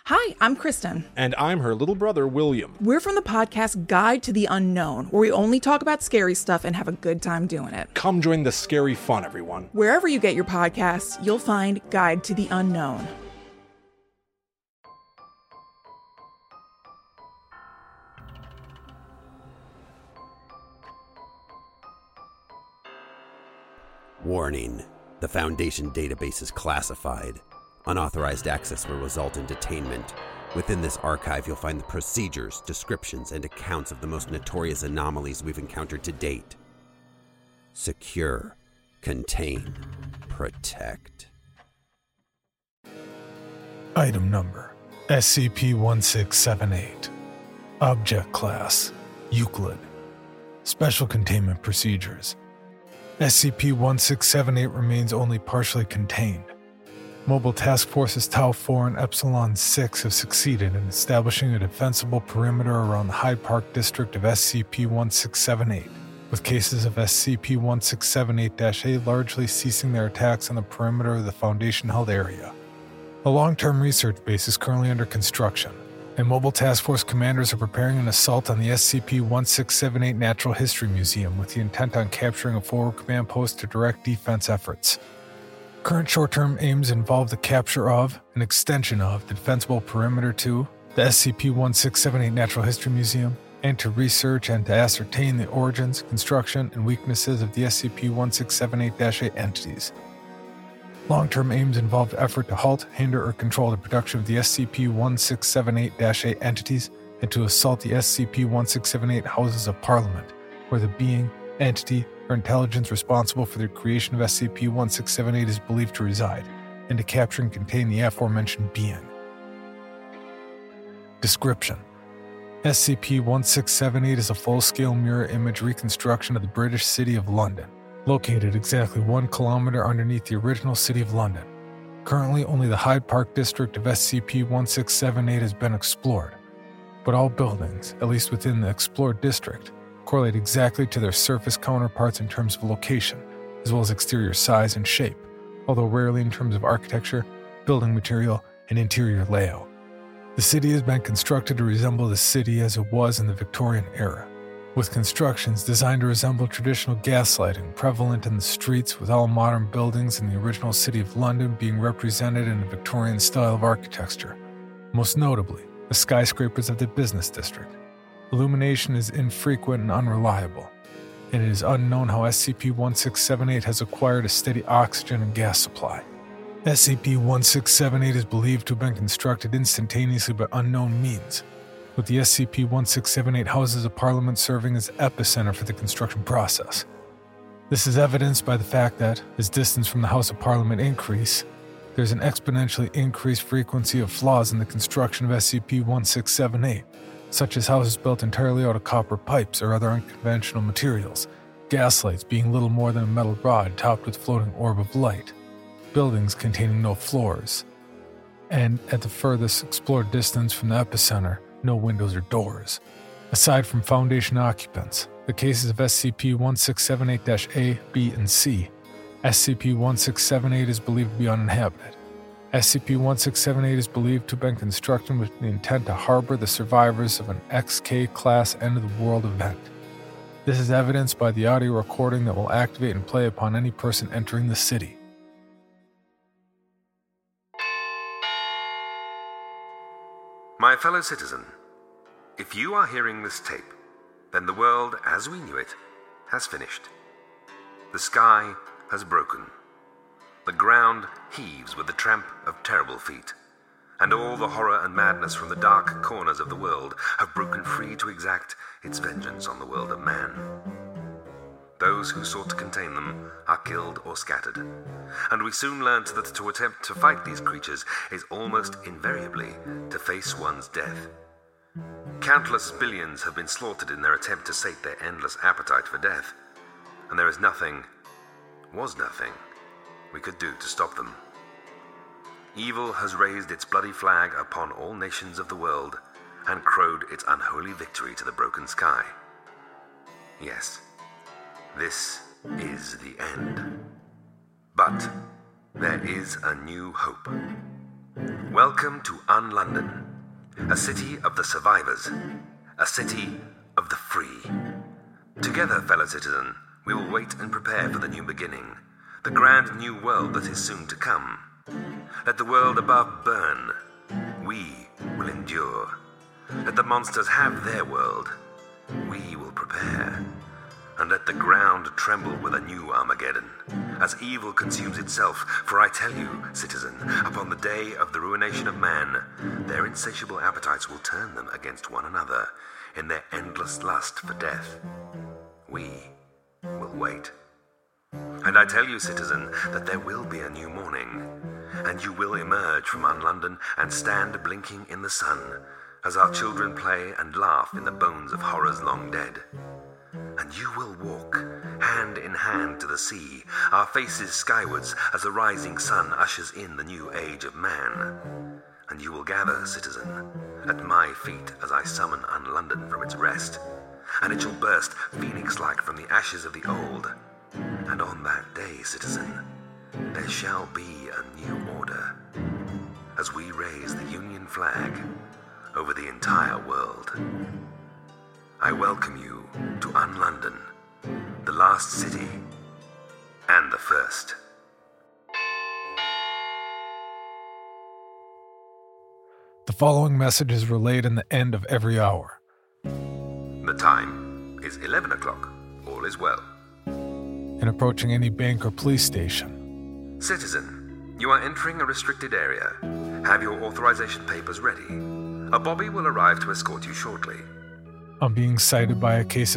Hi, I'm Kristen. And I'm her little brother, William. We're from the podcast Guide to the Unknown, where we only talk about scary stuff and have a good time doing it. Come join the scary fun, everyone. Wherever you get your podcasts, you'll find Guide to the Unknown. Warning. The Foundation database is classified. Unauthorized access will result in detainment. Within this archive, you'll find the procedures, descriptions, and accounts of the most notorious anomalies we've encountered to date. Secure, contain, protect. Item number, SCP-1678. Object Class, Euclid. Special Containment Procedures. SCP-1678 remains only partially contained. Mobile Task Forces Tau 4 and Epsilon 6 have succeeded in establishing a defensible perimeter around the Hyde Park district of SCP-1678, with cases of SCP-1678-A largely ceasing their attacks on the perimeter of the Foundation-held area. A long-term research base is currently under construction, and Mobile Task Force commanders are preparing an assault on the SCP-1678 Natural History Museum with the intent on capturing a forward command post to direct defense efforts. Current short-term aims involve the capture of and extension of the defensible perimeter to the SCP-1678 Natural History Museum, and to research and to ascertain the origins, construction, and weaknesses of the SCP-1678-A entities. Long-term aims involve the effort to halt, hinder, or control the production of the SCP-1678-A entities and to assault the SCP-1678 Houses of Parliament, where the being, entity, or intelligence responsible for the creation of SCP-1678 is believed to reside, and to capture and contain the aforementioned being. Description: SCP-1678 is a full-scale mirror image reconstruction of the British city of London, located exactly 1 kilometer underneath the original city of London. Currently, only the Hyde Park district of SCP-1678 has been explored, but all buildings, at least within the explored district, correlate exactly to their surface counterparts in terms of location, as well as exterior size and shape, although rarely in terms of architecture, building material, and interior layout. The city has been constructed to resemble the city as it was in the Victorian era, with constructions designed to resemble traditional gaslighting prevalent in the streets, with all modern buildings in the original city of London being represented in a Victorian style of architecture, most notably the skyscrapers of the business district. Illumination is infrequent and unreliable, and it is unknown how SCP-1678 has acquired a steady oxygen and gas supply. SCP-1678 is believed to have been constructed instantaneously by unknown means, with the SCP-1678 Houses of Parliament serving as the epicenter for the construction process. This is evidenced by the fact that, as distance from the House of Parliament increase, there's an exponentially increased frequency of flaws in the construction of SCP-1678, such as houses built entirely out of copper pipes or other unconventional materials, gaslights being little more than a metal rod topped with floating orb of light, buildings containing no floors, and, at the furthest explored distance from the epicenter, no windows or doors. Aside from Foundation occupants, the cases of SCP-1678-A, B, and C, SCP-1678 is believed to be uninhabited. SCP-1678 is believed to have been constructed with the intent to harbor the survivors of an XK-class end-of-the-world event. This is evidenced by the audio recording that will activate and play upon any person entering the city. My fellow citizen, if you are hearing this tape, then the world as we knew it has finished. The sky has broken. The ground heaves with the tramp of terrible feet, and all the horror and madness from the dark corners of the world have broken free to exact its vengeance on the world of man. Those who sought to contain them are killed or scattered, and we soon learnt that to attempt to fight these creatures is almost invariably to face one's death. Countless billions have been slaughtered in their attempt to sate their endless appetite for death, and there is nothing we could do to stop them. Evil has raised its bloody flag upon all nations of the world and crowed its unholy victory to the broken sky. Yes, this is the end. But there is a new hope. Welcome to Unlondon, a city of the survivors, a city of the free. Together, fellow citizen, we will wait and prepare for the new beginning, the grand new world that is soon to come. Let the world above burn. We will endure. Let the monsters have their world. We will prepare. And let the ground tremble with a new Armageddon, as evil consumes itself. For I tell you, citizen, upon the day of the ruination of man, their insatiable appetites will turn them against one another in their endless lust for death. We will wait. And I tell you, citizen, that there will be a new morning, and you will emerge from Unlondon and stand blinking in the sun, as our children play and laugh in the bones of horrors long dead. And you will walk, hand in hand to the sea, our faces skywards as the rising sun ushers in the new age of man. And you will gather, citizen, at my feet as I summon Unlondon from its rest, and it shall burst phoenix-like from the ashes of the old. And on that day, citizen, there shall be a new order, as we raise the Union flag over the entire world. I welcome you to Unlondon, the last city, and the first. The following message is relayed in the end of every hour. The time is 11 o'clock. All is well. In approaching any bank or police station. Citizen, you are entering a restricted area. Have your authorization papers ready. A bobby will arrive to escort you shortly. I'm being cited by a case of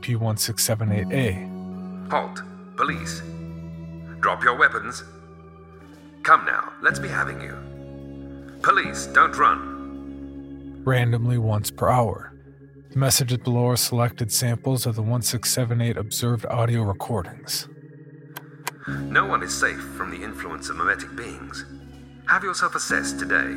SCP-1678-A. Halt. Police. Drop your weapons. Come now, let's be having you. Police, don't run. Randomly once per hour. The messages below are selected samples of the 1678 observed audio recordings. No one is safe from the influence of mimetic beings. Have yourself assessed today.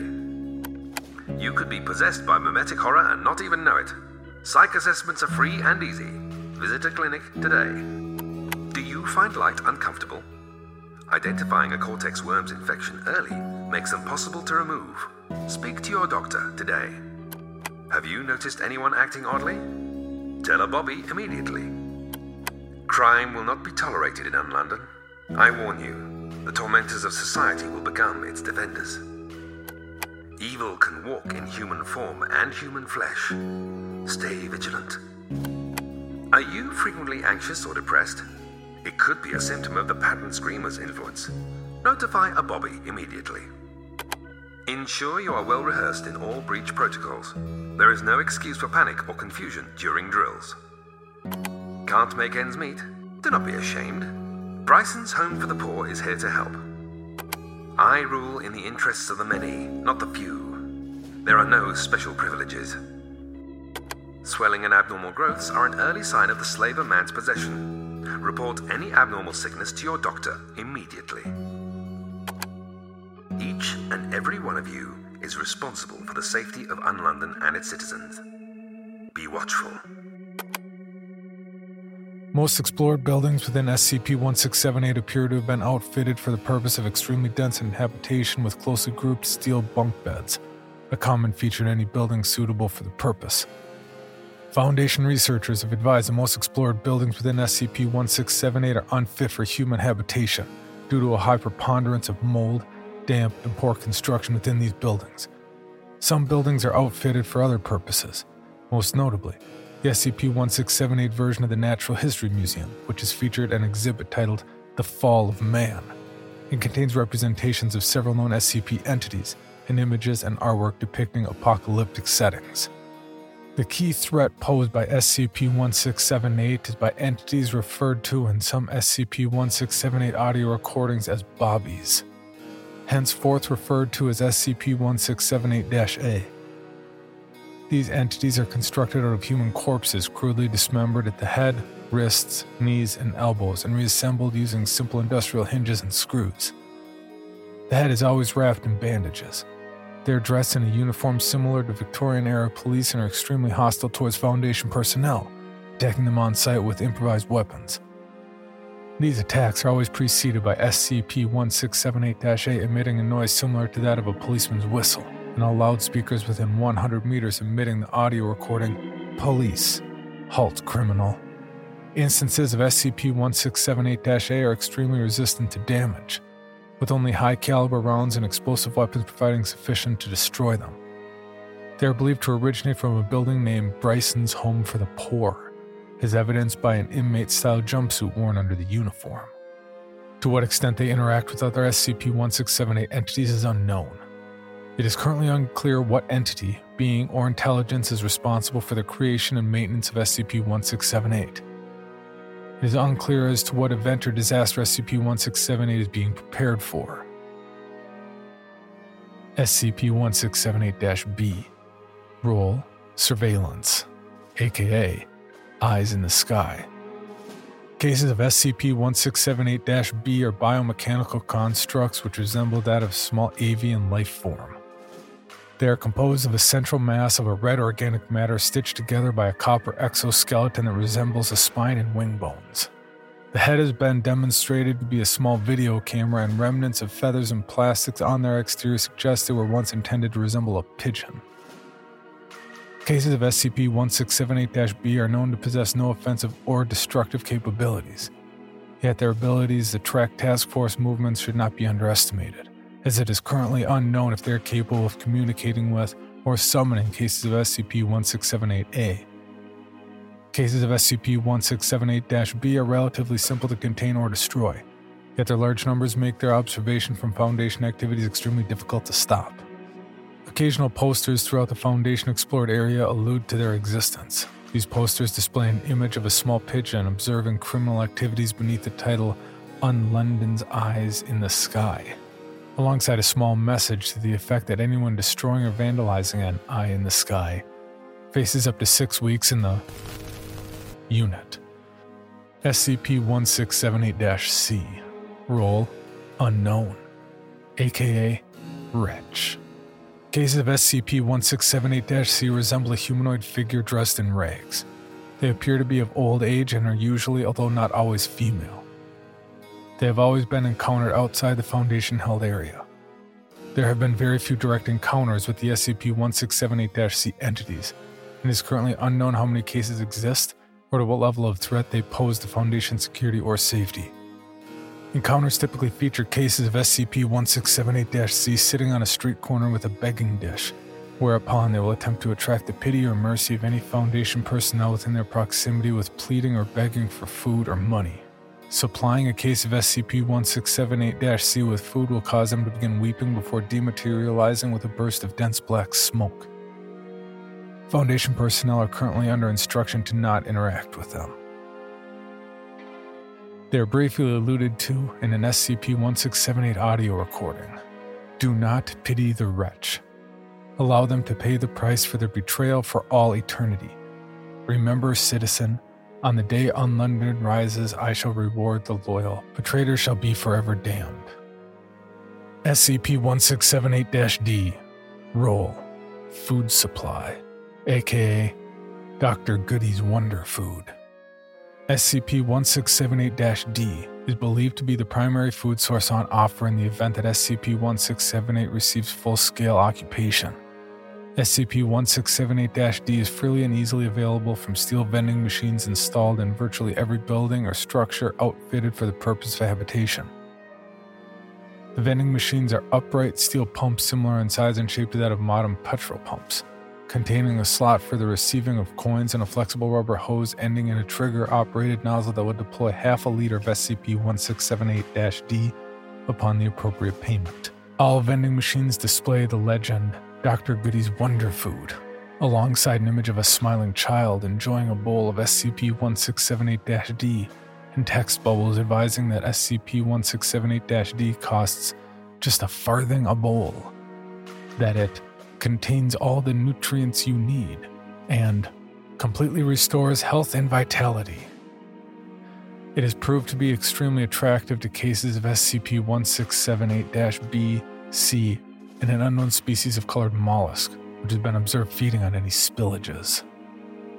You could be possessed by mimetic horror and not even know it. Psych assessments are free and easy. Visit a clinic today. Do you find light uncomfortable? Identifying a cortex worm's infection early makes them possible to remove. Speak to your doctor today. Have you noticed anyone acting oddly? Tell a bobby immediately. Crime will not be tolerated in Unlondon. I warn you, the tormentors of society will become its defenders. Evil can walk in human form and human flesh. Stay vigilant. Are you frequently anxious or depressed? It could be a symptom of the pattern screamer's influence. Notify a bobby immediately. Ensure you are well rehearsed in all breach protocols. There is no excuse for panic or confusion during drills. Can't make ends meet? Do not be ashamed. Bryson's Home for the Poor is here to help. I rule in the interests of the many, not the few. There are no special privileges. Swelling and abnormal growths are an early sign of the slaver man's possession. Report any abnormal sickness to your doctor immediately. Each and every one of you is responsible for the safety of Unlondon and its citizens. Be watchful. Most explored buildings within SCP-1678 appear to have been outfitted for the purpose of extremely dense habitation with closely grouped steel bunk beds, a common feature in any building suitable for the purpose. Foundation researchers have advised that most explored buildings within SCP-1678 are unfit for human habitation due to a high preponderance of mold, damp, and poor construction within these buildings. Some buildings are outfitted for other purposes, most notably the SCP-1678 version of the Natural History Museum, which is featured an exhibit titled The Fall of Man. It contains representations of several known SCP entities and images and artwork depicting apocalyptic settings. The key threat posed by SCP-1678 is by entities referred to in some SCP-1678 audio recordings as bobbies, henceforth referred to as SCP-1678-A. These entities are constructed out of human corpses crudely dismembered at the head, wrists, knees, and elbows and reassembled using simple industrial hinges and screws. The head is always wrapped in bandages. They are dressed in a uniform similar to Victorian-era police and are extremely hostile towards Foundation personnel, attacking them on site with improvised weapons. These attacks are always preceded by SCP-1678-A emitting a noise similar to that of a policeman's whistle, and all loudspeakers within 100 meters emitting the audio recording, "Police, halt criminal." Instances of SCP-1678-A are extremely resistant to damage, with only high-caliber rounds and explosive weapons providing sufficient to destroy them. They are believed to originate from a building named Bryson's Home for the Poor, as evidenced by an inmate-style jumpsuit worn under the uniform. To what extent they interact with other SCP-1678 entities is unknown. It is currently unclear what entity, being, or intelligence is responsible for the creation and maintenance of SCP-1678. It is unclear as to what event or disaster SCP-1678 is being prepared for. SCP-1678-B. Role: Surveillance, aka Eyes in the Sky. Cases of SCP-1678-B are biomechanical constructs which resemble that of small avian life form. They are composed of a central mass of a red organic matter stitched together by a copper exoskeleton that resembles a spine and wing bones. The head has been demonstrated to be a small video camera, and remnants of feathers and plastics on their exterior suggest they were once intended to resemble a pigeon. Cases of SCP-1678-B are known to possess no offensive or destructive capabilities, yet their abilities to track task force movements should not be underestimated, as it is currently unknown if they are capable of communicating with or summoning cases of SCP-1678-A. Cases of SCP-1678-B are relatively simple to contain or destroy, yet their large numbers make their observation from Foundation activities extremely difficult to stop. Occasional posters throughout the Foundation explored area allude to their existence. These posters display an image of a small pigeon observing criminal activities beneath the title "On London's Eyes in the Sky," alongside a small message to the effect that anyone destroying or vandalizing an eye in the sky faces up to 6 weeks in the unit. SCP-1678-C. Role: Unknown, aka Wretch. Cases of SCP-1678-C resemble a humanoid figure dressed in rags. They appear to be of old age and are usually, although not always, female. They have always been encountered outside the Foundation-held area. There have been very few direct encounters with the SCP-1678-C entities, and it is currently unknown how many cases exist or to what level of threat they pose to Foundation security or safety. Encounters typically feature cases of SCP-1678-C sitting on a street corner with a begging dish, whereupon they will attempt to attract the pity or mercy of any Foundation personnel within their proximity with pleading or begging for food or money. Supplying a case of SCP-1678-C with food will cause them to begin weeping before dematerializing with a burst of dense black smoke. Foundation personnel are currently under instruction to not interact with them. They are briefly alluded to in an SCP-1678 audio recording. Do not pity the wretch. Allow them to pay the price for their betrayal for all eternity. Remember, citizen, on the day on London rises, I shall reward the loyal, but traitors shall be forever damned. SCP-1678-D. Role: Food Supply, aka Dr. Goody's Wonder Food. SCP-1678-D is believed to be the primary food source on offer in the event that SCP-1678 receives full-scale occupation. SCP-1678-D is freely and easily available from steel vending machines installed in virtually every building or structure outfitted for the purpose of habitation. The vending machines are upright steel pumps similar in size and shape to that of modern petrol pumps, containing a slot for the receiving of coins and a flexible rubber hose ending in a trigger-operated nozzle that would deploy half a liter of SCP-1678-D upon the appropriate payment. All vending machines display the legend, Dr. Goody's Wonder Food, alongside an image of a smiling child enjoying a bowl of SCP-1678-D and text bubbles advising that SCP-1678-D costs just a farthing a bowl, that it contains all the nutrients you need, and completely restores health and vitality. It has proved to be extremely attractive to cases of SCP-1678-B, C, and an unknown species of colored mollusk, which has been observed feeding on any spillages.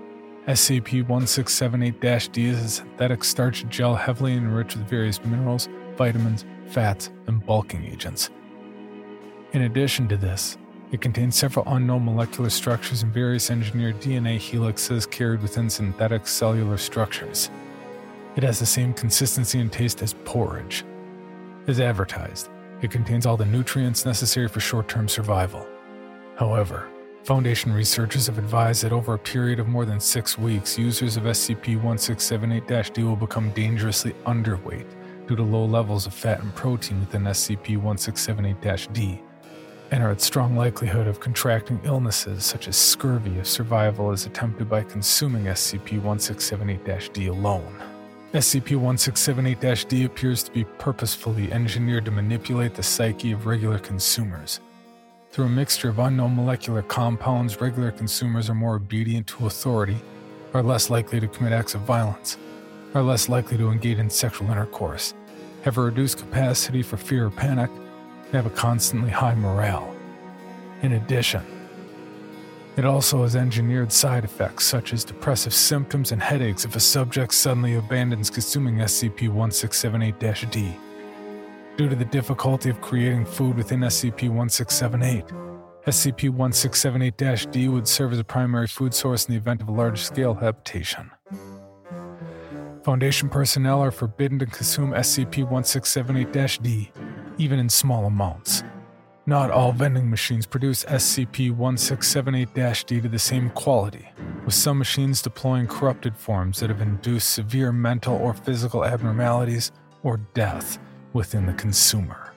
SCP-1678-D is a synthetic starch gel heavily enriched with various minerals, vitamins, fats, and bulking agents. In addition to this, it contains several unknown molecular structures and various engineered DNA helixes carried within synthetic cellular structures. It has the same consistency and taste as porridge. As advertised, it contains all the nutrients necessary for short-term survival. However, Foundation researchers have advised that over a period of more than 6 weeks, users of SCP-1678-D will become dangerously underweight due to low levels of fat and protein within SCP-1678-D, and are at strong likelihood of contracting illnesses such as scurvy if survival is attempted by consuming SCP-1678-D alone. SCP-1678-D appears to be purposefully engineered to manipulate the psyche of regular consumers. Through a mixture of unknown molecular compounds, regular consumers are more obedient to authority, are less likely to commit acts of violence, are less likely to engage in sexual intercourse, have a reduced capacity for fear or panic, and have a constantly high morale. In addition, it also has engineered side effects such as depressive symptoms and headaches if a subject suddenly abandons consuming SCP-1678-D. Due to the difficulty of creating food within SCP-1678, SCP-1678-D would serve as a primary food source in the event of a large-scale habitation. Foundation personnel are forbidden to consume SCP-1678-D, even in small amounts. Not all vending machines produce SCP-1678-D to the same quality, with some machines deploying corrupted forms that have induced severe mental or physical abnormalities or death within the consumer.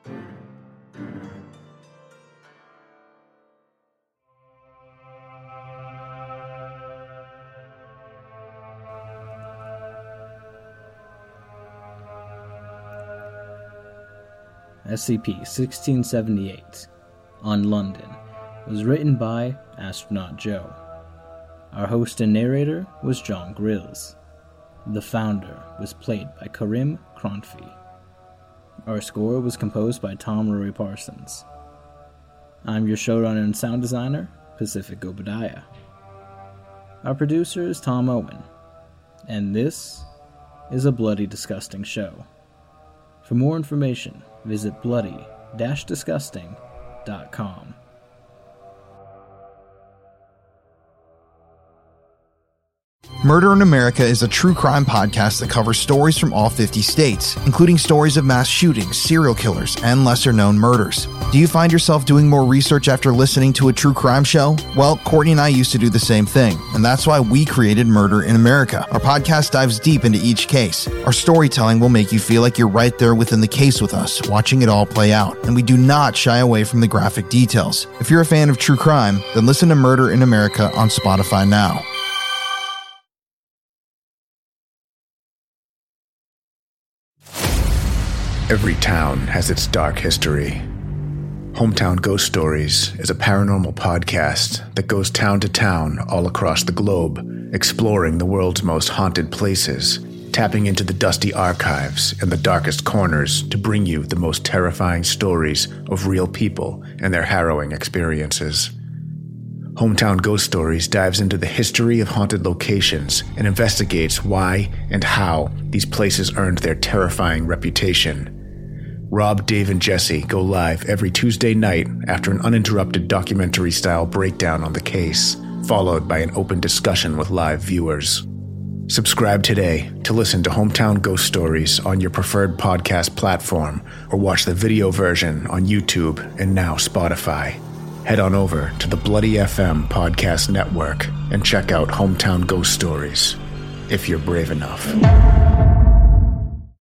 SCP-1678 on London was written by Astronaut Joe. Our host and narrator was John Grills. The founder was played by Karim Kronfi. Our score was composed by Tom Rory Parsons. I'm your showrunner and sound designer, Pacific Obadiah. Our producer is Tom Owen, and this is a Bloody Disgusting show. For more information, visit bloody-disgusting.com. Murder in America is a true crime podcast that covers stories from all 50 states, including stories of mass shootings, serial killers, and lesser-known murders. Do you find yourself doing more research after listening to a true crime show? Well, Courtney and I used to do the same thing, and that's why we created Murder in America. Our podcast dives deep into each case. Our storytelling will make you feel like you're right there within the case with us, watching it all play out, and we do not shy away from the graphic details. If you're a fan of true crime, then listen to Murder in America on Spotify now. Every town has its dark history. Hometown Ghost Stories is a paranormal podcast that goes town to town all across the globe, exploring the world's most haunted places, tapping into the dusty archives and the darkest corners to bring you the most terrifying stories of real people and their harrowing experiences. Hometown Ghost Stories dives into the history of haunted locations and investigates why and how these places earned their terrifying reputation. Rob, Dave, and Jesse go live every Tuesday night after an uninterrupted documentary-style breakdown on the case, followed by an open discussion with live viewers. Subscribe today to listen to Hometown Ghost Stories on your preferred podcast platform, or watch the video version on YouTube and now Spotify. Head on over to the Bloody FM podcast network and check out Hometown Ghost Stories, if you're brave enough.